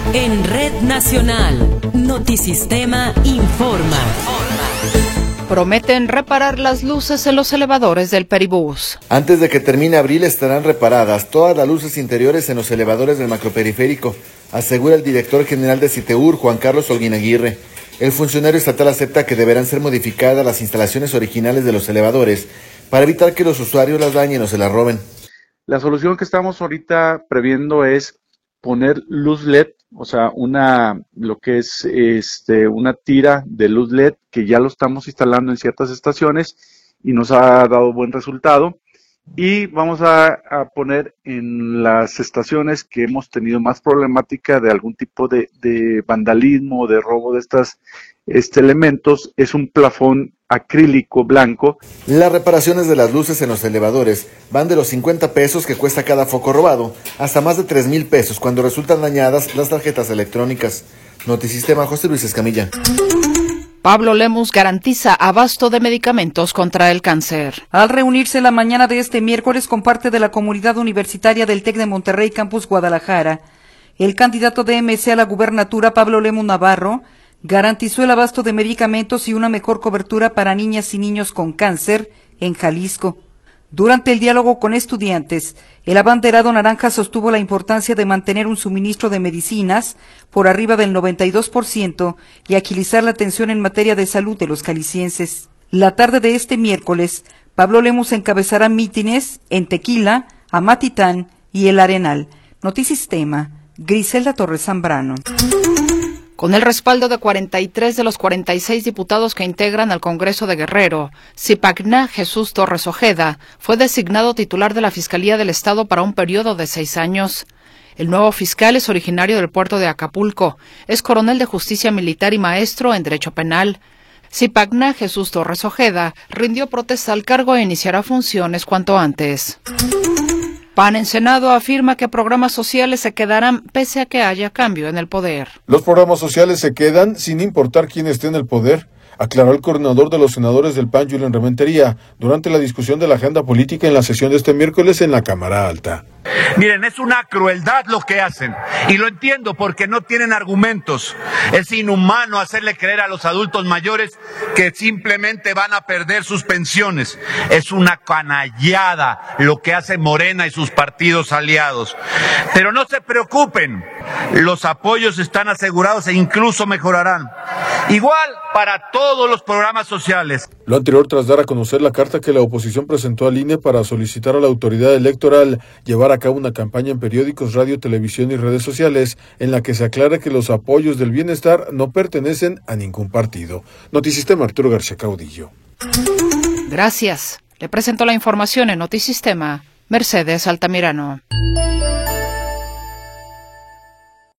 En Red Nacional, Notisistema informa. Prometen reparar las luces en los elevadores del Peribús. Antes de que termine abril estarán reparadas todas las luces interiores en los elevadores del macroperiférico, asegura el director general de CITEUR, Juan Carlos Holguín Aguirre. El funcionario estatal acepta que deberán ser modificadas las instalaciones originales de los elevadores para evitar que los usuarios las dañen o se las roben. La solución que estamos ahorita previendo es poner luz LED, o sea, una tira de luz LED que ya lo estamos instalando en ciertas estaciones y nos ha dado buen resultado. Y vamos a poner en las estaciones que hemos tenido más problemática de algún tipo de vandalismo o de robo de estos elementos, es un plafón acrílico blanco. Las reparaciones de las luces en los elevadores van de los 50 pesos que cuesta cada foco robado hasta más de 3,000 pesos cuando resultan dañadas las tarjetas electrónicas. Notisistema, José Luis Escamilla. Pablo Lemus garantiza abasto de medicamentos contra el cáncer. Al reunirse la mañana de este miércoles con parte de la comunidad universitaria del TEC de Monterrey, Campus Guadalajara, el candidato de MC a la gubernatura, Pablo Lemus Navarro, garantizó el abasto de medicamentos y una mejor cobertura para niñas y niños con cáncer en Jalisco. Durante el diálogo con estudiantes, el abanderado naranja sostuvo la importancia de mantener un suministro de medicinas por arriba del 92% y agilizar la atención en materia de salud de los jaliscienses. La tarde de este miércoles, Pablo Lemus encabezará mítines en Tequila, Amatitán y El Arenal. Notisistema, Griselda Torres Zambrano. Con el respaldo de 43 de los 46 diputados que integran al Congreso de Guerrero, Zipacná Jesús Torres Ojeda fue designado titular de la Fiscalía del Estado para un periodo de 6 años. El nuevo fiscal es originario del puerto de Acapulco, es coronel de Justicia Militar y maestro en Derecho Penal. Zipacná Jesús Torres Ojeda rindió protesta al cargo e iniciará funciones cuanto antes. PAN en Senado afirma que programas sociales se quedarán pese a que haya cambio en el poder. Los programas sociales se quedan sin importar quién esté en el poder, aclaró el coordinador de los senadores del PAN, Julián Rementería, durante la discusión de la agenda política en la sesión de este miércoles en la Cámara Alta. Miren, es una crueldad lo que hacen, y lo entiendo porque no tienen argumentos. Es inhumano hacerle creer a los adultos mayores que simplemente van a perder sus pensiones. Es una canallada lo que hace Morena y sus partidos aliados. Pero no se preocupen, los apoyos están asegurados e incluso mejorarán. Igual para todos los programas sociales. Lo anterior tras dar a conocer la carta que la oposición presentó al INE para solicitar a la autoridad electoral llevar a cabo una campaña en periódicos, radio, televisión y redes sociales en la que se aclara que los apoyos del bienestar no pertenecen a ningún partido. Notisistema, Arturo García Caudillo. Gracias. Le presento la información en Notisistema, Mercedes Altamirano.